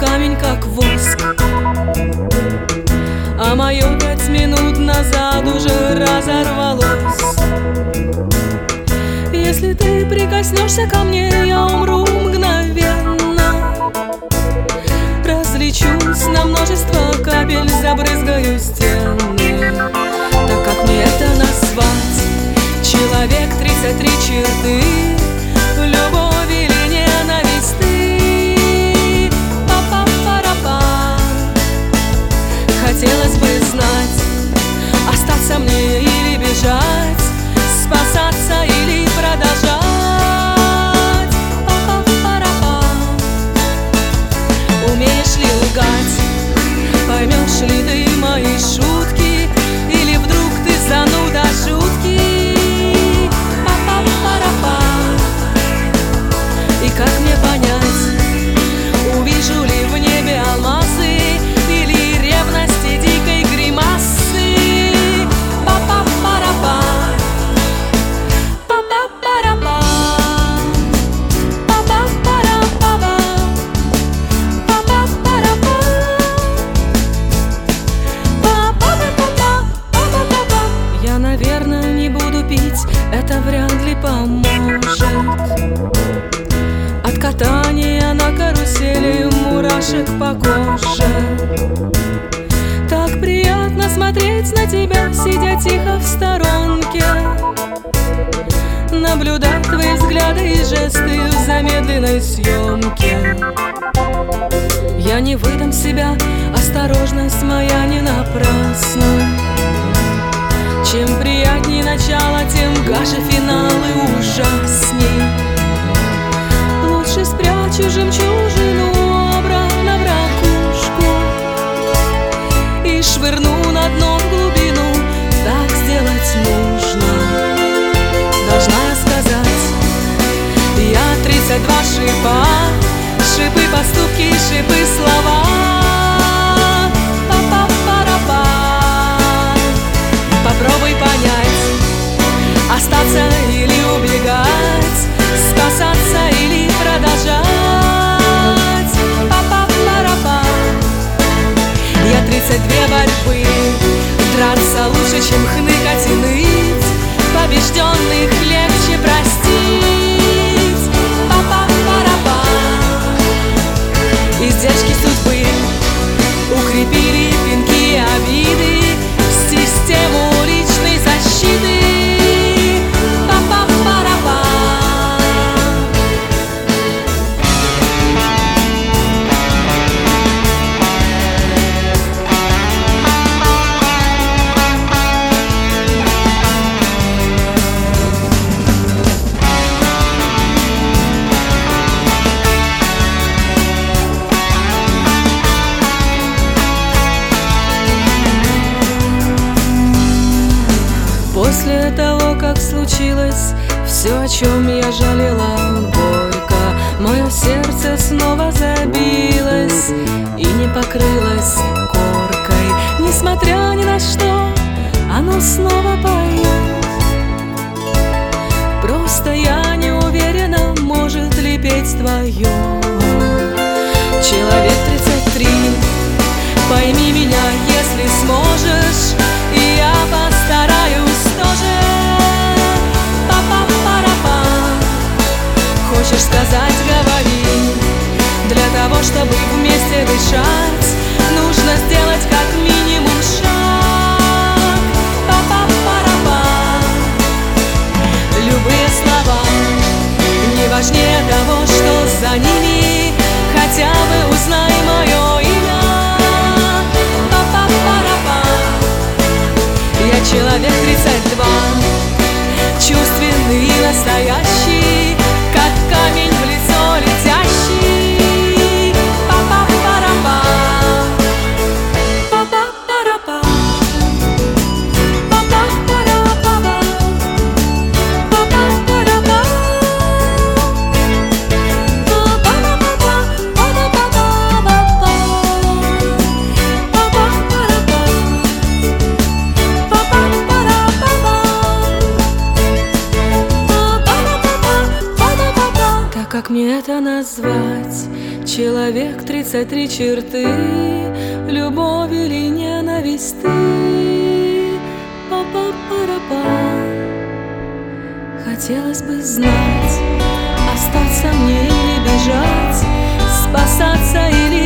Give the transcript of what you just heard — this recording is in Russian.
камень, как воск. А мое 5 минут назад уже разорвалось. Если ты прикоснешься ко мне, я умру мгновенно. Разлечусь на множество капель, забрызгаю стены. Так как мне это назвать? Человек, 33 черты, любовь или ненависть ты. Па-па-па-ра-па. Хотелось бы знать, остаться мне или бежать, спасаться или продолжать. Па-па-па-ра-па. Умеешь ли лгать? Поймешь ли ты мои шутки? Или вдруг ты зануда жуткий? Па-па-па-ра-па. И как мне понять, увижу ли в небе алмазы или ревности дикой гримасы? Па-па-па-ра-па. Па-па-па-ра-па. Па-па-па-ра-па-па. Па-па-па-ра-па. Па-па-па-па-па. Я, наверное, не буду пить, это вряд ли поможет. От катания на карусели мурашек по коже. Так приятно смотреть на тебя, сидя тихо в сторонке, наблюдать твои взгляды и жесты в замедленной съемке. Я не выдам себя, осторожность моя не напрасна. Чем приятней начало, тем гаже финал и ужасней. Лучше спрячу жемчужину обратно в ракушку и швырну на дно в глубину. Так сделать нужно. Должна я сказать, я 32 шипа, шипы поступки, шипы слова. Па-па-па-ра-па. Попробуй понять, остаться или убегать, спасаться или продолжать. Па-па-па-ра-па. Я 32 борьбы, драться лучше, чем хныкать и ныть, побежденных легче простить. Па-па-па-ра-па. Издержки судьбы укрепили пинки и обиды, систему личной защиты. Па-па-па-ра-па. После того, как случилось все, о чем я жалела горько, мое сердце снова забилось и не покрылось коркой. Несмотря ни на что, оно снова поет. Просто я не уверена, может ли петь твое. Человек 33, пойми меня, если сможешь, и я постараюсь тоже. Па-па-па-ра-па. Хочешь сказать, говори. Для того, чтобы вместе дышать, нужно сделать как минимум шаг. Па-па-па-ра-па. Любые слова не важнее того, что за ними. Хотя бы узнай мое имя. Па-па-па-ра-па. это назвать? Человек 33 черты, любовь или ненависть ты? Па-па-па-ра-па. Хотелось бы знать, остаться мне или бежать, спасаться или